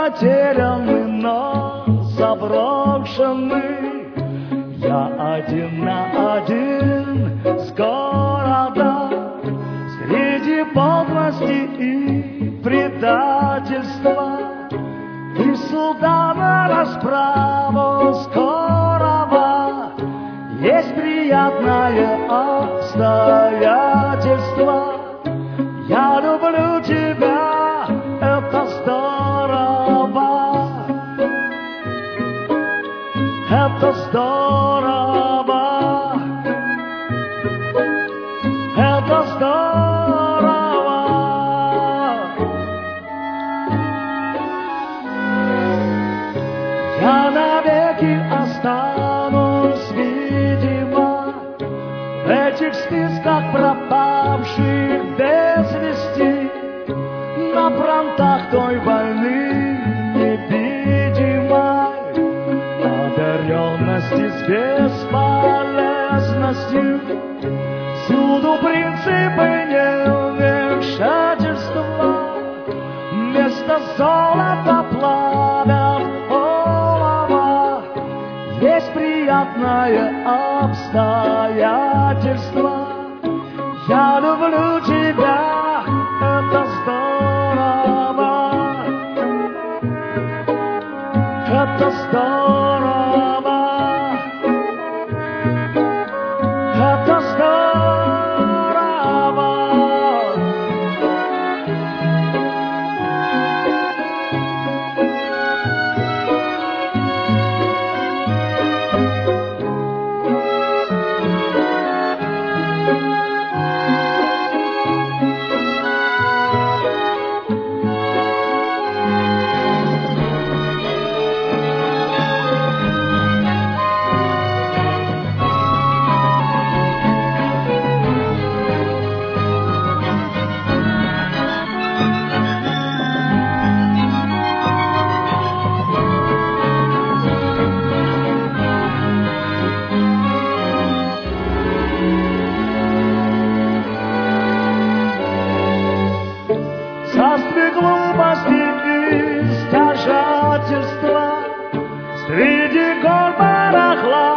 потерянный, но заброшенный. Я один на один с городом, среди подлости и предательства, и суда на расправу скорого. Есть приятное обстоятельство. Я люблю тебя, это здорово. Это здорово. Это здорово. Я навеки останусь, видимо, в этих списках пропавших без вести, на фронтах той войны невидимой, одаренности с бесполезностью. Всюду принципы невмешательства, вместо золота плавят олово. Есть приятное обстоятельство. Я люблю тебя, это здорово. Это здорово. Это здорово. Царствие глупости и стяжательства, среди гор барахла